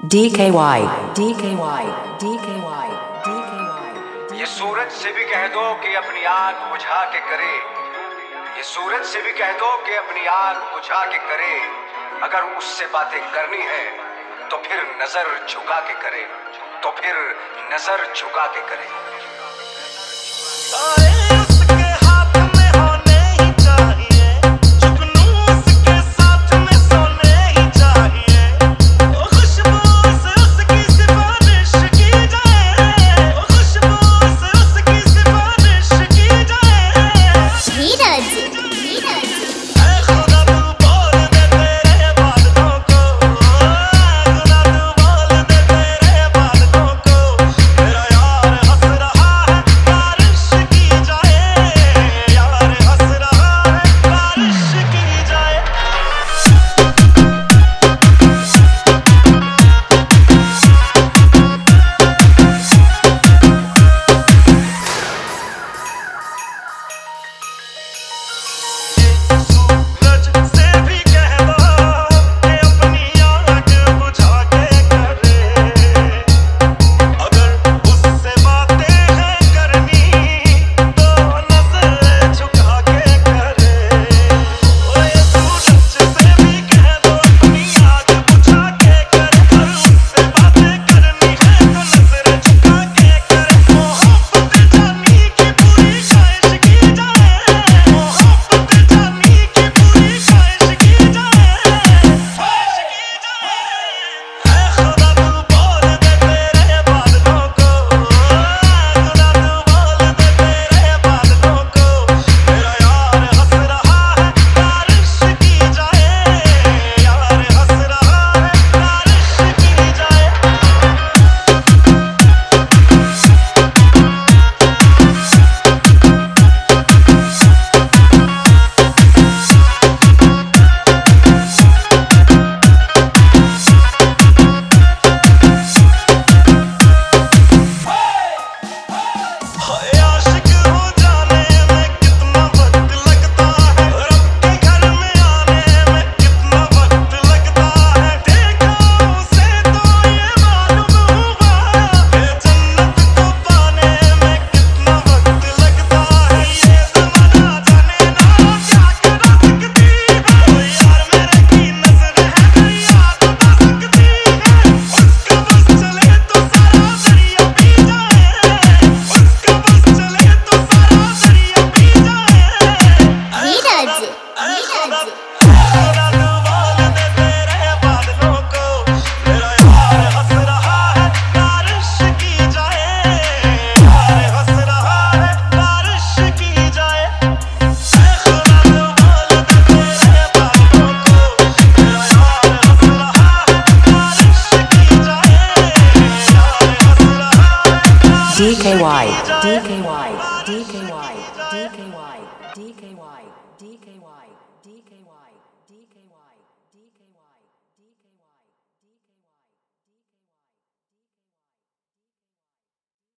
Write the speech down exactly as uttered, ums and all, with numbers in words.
D K Y, D K Y, D K Y, D K Y. ये सूरज से भी कह दो कि अपनी आग बुझा के करे, ये सूरज से भी कह दो कि अपनी आग बुझा के करे। अगर उससे बातें करनी है तो फिर नजर झुका के करे, तो फिर नजर झुका के करे। D K Y, D K Y, D K Y, D K Y, D K Y, D K Y, D K Y.